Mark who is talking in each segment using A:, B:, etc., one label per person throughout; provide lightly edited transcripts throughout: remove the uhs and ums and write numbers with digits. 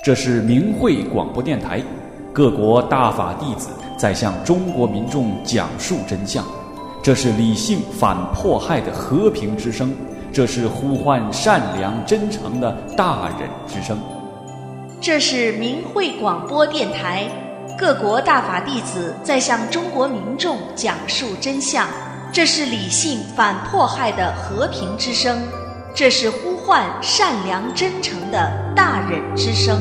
A: 这是明慧广播电台，各国大法弟子在向中国民众讲述真相。这是理性反迫害的和平之声，这是呼唤善良真诚的大忍之声。
B: 这是明慧广播电台，各国大法弟子在向中国民众讲述真相。这是理性反迫害的和平之声，这是呼唤善良真诚的大忍之声。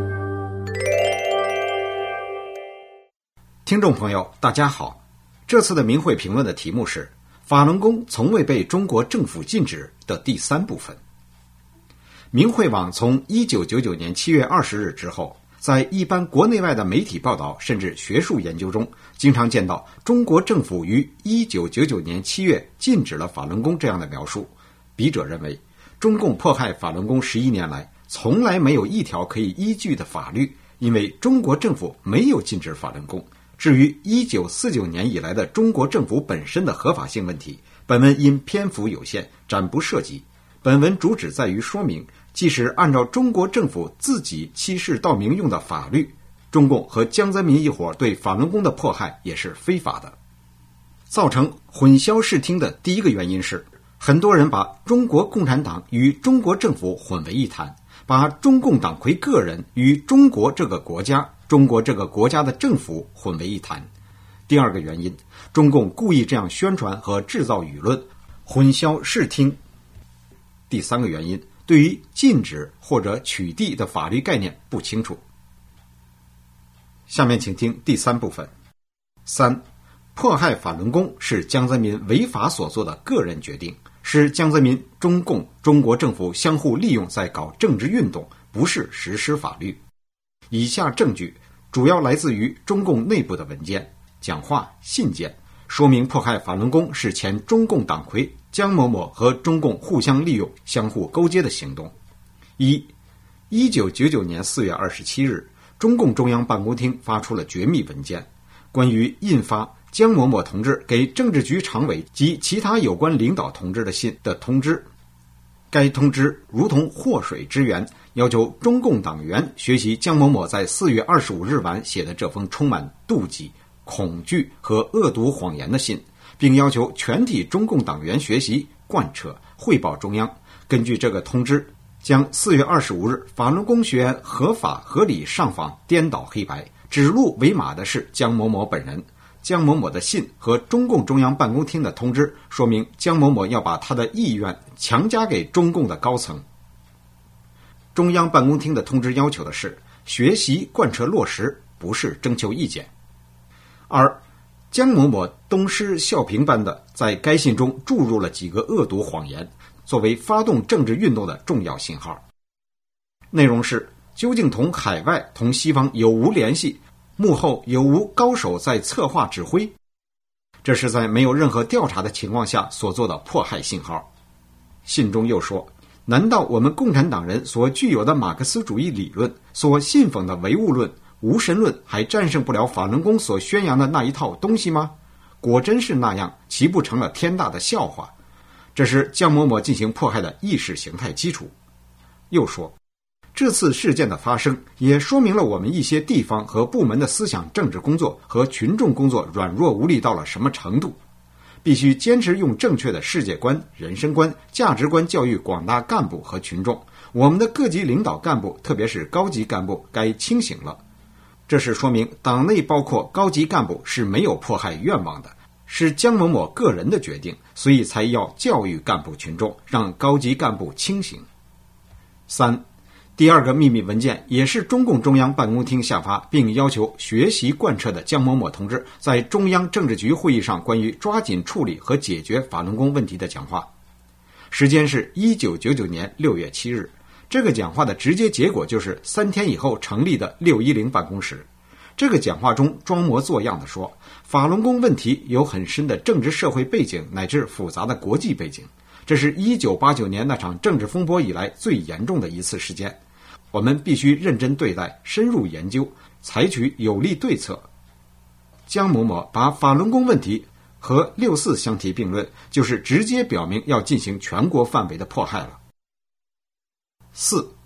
C: 听众朋友大家好，这次的明慧评论的题目是法轮功从未被中国政府禁止的第三部分。明慧网从1999年7月20日之后，在一般国内外的媒体报道甚至学术研究中，经常见到中国政府于1999年7月禁止了法轮功这样的描述。笔者认为，中共迫害法轮功11年来，从来没有一条可以依据的法律，因为中国政府没有禁止法轮功。至于1949年以来的中国政府本身的合法性问题，本文因篇幅有限，暂不涉及。本文主旨在于说明，即使按照中国政府自己欺世盗名用的法律，中共和江泽民一伙对法轮功的迫害也是非法的。造成混淆视听的第一个原因是，很多人把中国共产党与中国政府混为一谈，把中共党魁个人与中国这个国家、中国这个国家的政府混为一谈。第二个原因，中共故意这样宣传和制造舆论，混淆视听。第三个原因，对于禁止或者取缔的法律概念不清楚。下面请听第三部分。3. 迫害法轮功是江泽民违法所做的个人决定，是江泽民、中共、中国政府相互利用在搞政治运动，不是实施法律。以下证据主要来自于中共内部的文件、讲话、信件，说明迫害法轮功是前中共党魁江某某和中共互相利用、相互勾结的行动。1999年4月27日，中共中央办公厅发出了绝密文件，关于印发江某某同志给政治局常委及其他有关领导同志的信的通知。该通知如同祸水之源，要求中共党员学习江某某在4月25日晚写的这封充满妒忌、恐惧和恶毒谎言的信，并要求全体中共党员学习、贯彻、汇报中央。根据这个通知，将4月25日法轮功学员合法合理上访颠倒黑白，指鹿为马的是江某某本人。江某某的信和中共中央办公厅的通知说明，江某某要把他的意愿强加给中共的高层。中央办公厅的通知要求的是学习贯彻落实，不是征求意见。而江某某东施效颦般的在该信中注入了几个恶毒谎言，作为发动政治运动的重要信号。内容是究竟同海外同西方有无联系，幕后有无高手在策划指挥？这是在没有任何调查的情况下所做的迫害信号。信中又说，难道我们共产党人所具有的马克思主义理论，所信奉的唯物论、无神论还战胜不了法轮功所宣扬的那一套东西吗？果真是那样，岂不成了天大的笑话？这是江某某进行迫害的意识形态基础。又说，这次事件的发生也说明了我们一些地方和部门的思想政治工作和群众工作软弱无力到了什么程度，必须坚持用正确的世界观、人生观、价值观教育广大干部和群众。我们的各级领导干部，特别是高级干部该清醒了。这是说明党内包括高级干部是没有迫害愿望的，是江某某个人的决定，所以才要教育干部群众，让高级干部清醒。3. 第二个秘密文件也是中共中央办公厅下发并要求学习贯彻的江某某同志在中央政治局会议上关于抓紧处理和解决法轮功问题的讲话，时间是1999年6月7日。这个讲话的直接结果就是3天以后成立的610办公室。这个讲话中装模作样地说，法轮功问题有很深的政治社会背景乃至复杂的国际背景，这是1989年那场政治风波以来最严重的一次事件。我们必须认真对待，深入研究，采取有力对策。江某某把法轮功问题和6·4相提并论，就是直接表明要进行全国范围的迫害了。4.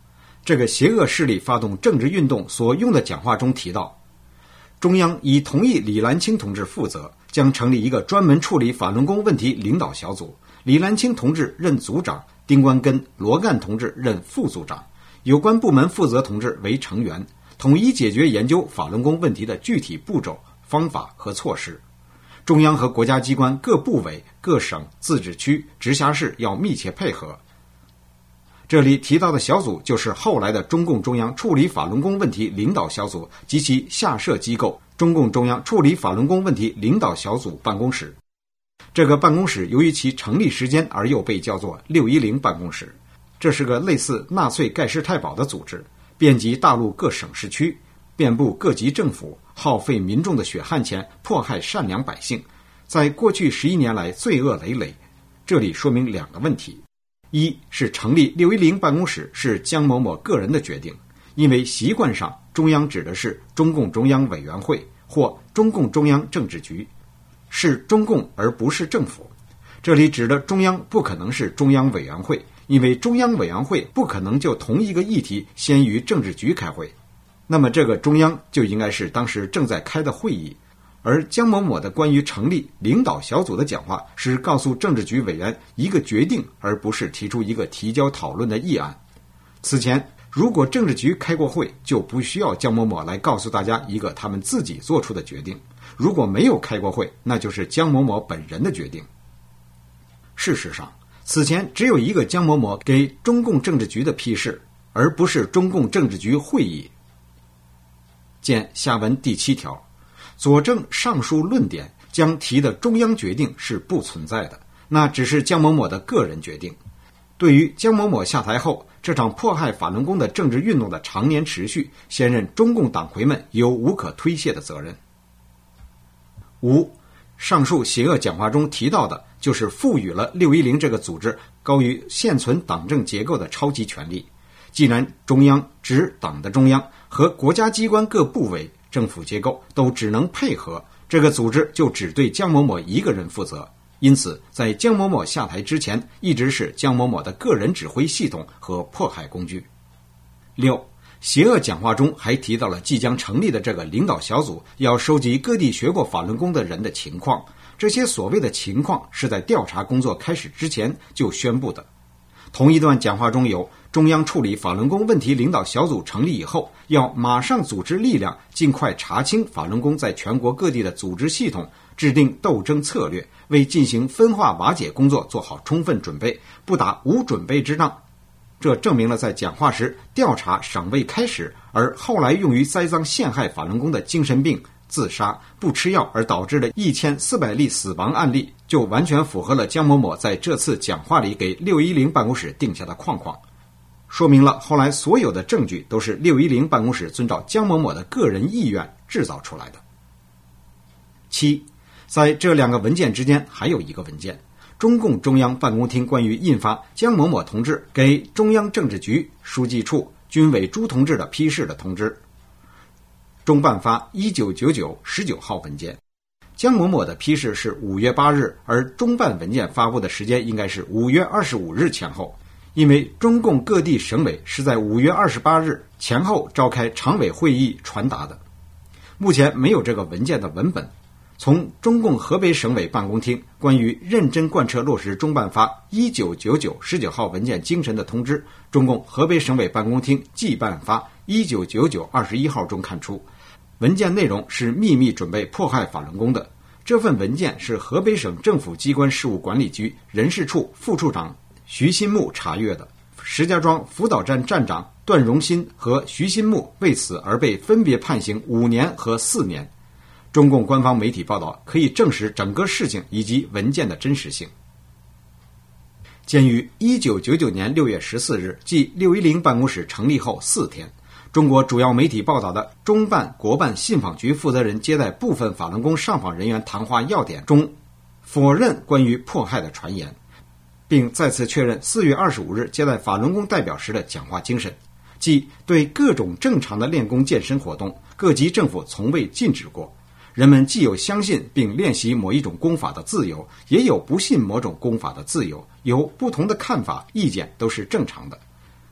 C: 这个邪恶势力发动政治运动所用的讲话中提到，中央已同意李兰清同志负责，将成立一个专门处理法轮功问题领导小组，李兰清同志任组长，丁关根、罗干同志任副组长，有关部门负责同志为成员，统一解决研究法轮功问题的具体步骤、方法和措施。中央和国家机关各部委、各省、自治区、直辖市要密切配合。这里提到的小组就是后来的中共中央处理法轮功问题领导小组及其下设机构中共中央处理法轮功问题领导小组办公室。这个办公室由于其成立时间而又被叫做610办公室。这是个类似纳粹盖世太保的组织，遍及大陆各省市区，遍布各级政府，耗费民众的血汗钱，迫害善良百姓，在过去11年来罪恶累累。这里说明两个问题：一是成立610办公室是江某某个人的决定，因为习惯上中央指的是中共中央委员会或中共中央政治局，是中共而不是政府。这里指的中央不可能是中央委员会，因为中央委员会不可能就同一个议题先于政治局开会，那么这个中央就应该是当时正在开的会议。而江某某的关于成立领导小组的讲话是告诉政治局委员一个决定，而不是提出一个提交讨论的议案。此前如果政治局开过会，就不需要江某某来告诉大家一个他们自己做出的决定，如果没有开过会，那就是江某某本人的决定。事实上此前只有一个江某某给中共政治局的批示，而不是中共政治局会议。见下文第7条，佐证上述论点将提的中央决定是不存在的，那只是江某某的个人决定。对于江某某下台后这场迫害法轮功的政治运动的常年持续，现任中共党魁们有无可推卸的责任。5. 上述邪恶讲话中提到的就是赋予了610这个组织高于现存党政结构的超级权力。既然中央指党的中央和国家机关各部委、政府结构都只能配合，这个组织就只对江某某一个人负责。因此在江某某下台之前，一直是江某某的个人指挥系统和迫害工具。6. 邪恶讲话中还提到了即将成立的这个领导小组要收集各地学过法轮功的人的情况，这些所谓的情况是在调查工作开始之前就宣布的。同一段讲话中有中央处理法轮功问题领导小组成立以后，要马上组织力量，尽快查清法轮功在全国各地的组织系统，制定斗争策略，为进行分化瓦解工作做好充分准备，不打无准备之仗。这证明了在讲话时调查尚未开始，而后来用于栽赃陷害法轮功的精神病、自杀、不吃药而导致的1400例死亡案例，就完全符合了江某某在这次讲话里给610办公室定下的框框，说明了后来所有的证据都是610办公室遵照江某某的个人意愿制造出来的。7. 在这两个文件之间还有一个文件，中共中央办公厅关于印发江某某同志给中央政治局、书记处、军委朱同志的批示的通知，中办发1999 19号文件。江某某的批示是5月8日，而中办文件发布的时间应该是5月25日前后，因为中共各地省委是在5月28日前后召开常委会议传达的。目前没有这个文件的文本。从中共河北省委办公厅关于认真贯彻落实中办发1999 19号文件精神的通知，中共河北省委办公厅季办发1999 21号中看出，文件内容是秘密准备迫害法轮功的。这份文件是河北省政府机关事务管理局人事处副处长徐新木查阅的。石家庄辅导站站长段荣新和徐新木为此而被分别判刑5年和4年。中共官方媒体报道可以证实整个事情以及文件的真实性。鉴于1999年6月14日，即610办公室成立后4天，中国主要媒体报道的中办、国办信访局负责人接待部分法轮功上访人员谈话要点中，否认关于迫害的传言，并再次确认4月25日接待法轮功代表时的讲话精神，即对各种正常的练功健身活动，各级政府从未禁止过。人们既有相信并练习某一种功法的自由，也有不信某种功法的自由，有不同的看法、意见都是正常的。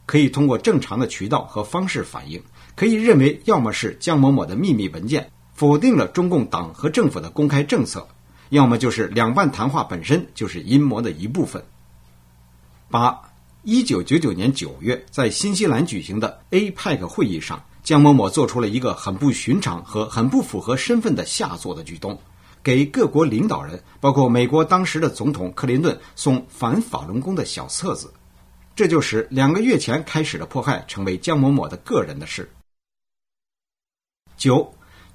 C: 可以通过正常的渠道和方式反映，可以认为要么是江某某的秘密文件否定了中共党和政府的公开政策，要么就是两办谈话本身就是阴谋的一部分。8. 1999年9月在新西兰举行的 APEC 会议上，江某某做出了一个很不寻常和很不符合身份的下作的举动，给各国领导人，包括美国当时的总统克林顿送反法轮功的小册子，这就使2个月前开始的迫害成为江某某的个人的事。9.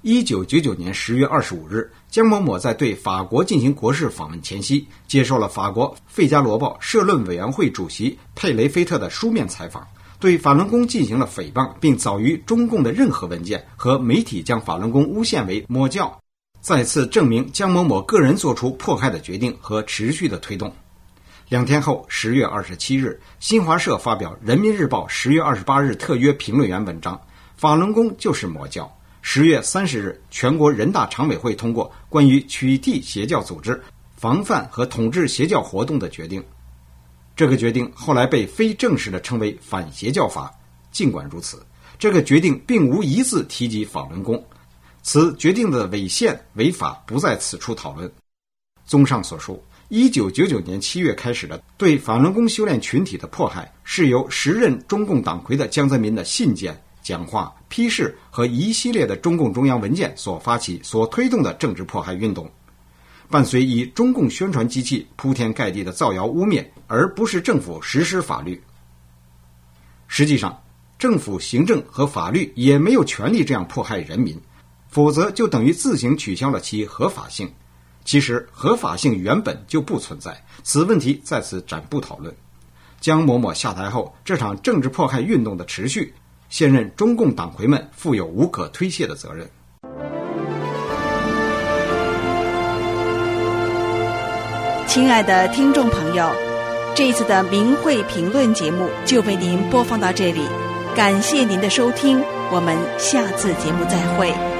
C: 1999年10月25日，江某某在对法国进行国事访问前夕，接受了法国《费加罗报》社论委员会主席佩雷菲特的书面采访，对法轮功进行了诽谤，并早于中共的任何文件和媒体将法轮功诬陷为魔教，再次证明江某某个人做出迫害的决定和持续的推动。2天后10月27日，新华社发表《人民日报》10月28日特约评论员文章，法轮功就是魔教。10月30日，全国人大常委会通过关于取缔邪教组织、防范和统治邪教活动的决定。这个决定后来被非正式地称为反邪教法。尽管如此，这个决定并无一字提及法轮功，此决定的违宪违法不在此处讨论。综上所述，1999年7月开始的对法轮功修炼群体的迫害，是由时任中共党魁的江泽民的信件、讲话、批示和一系列的中共中央文件所发起、所推动的政治迫害运动，伴随以中共宣传机器铺天盖地的造谣污蔑，而不是政府实施法律。实际上，政府行政和法律也没有权利这样迫害人民，否则就等于自行取消了其合法性。其实合法性原本就不存在，此问题在此暂不讨论。江某某下台后，这场政治迫害运动的持续，现任中共党魁们负有无可推卸的责任。
D: 亲爱的听众朋友，这一次的明慧评论节目就为您播放到这里，感谢您的收听，我们下次节目再会。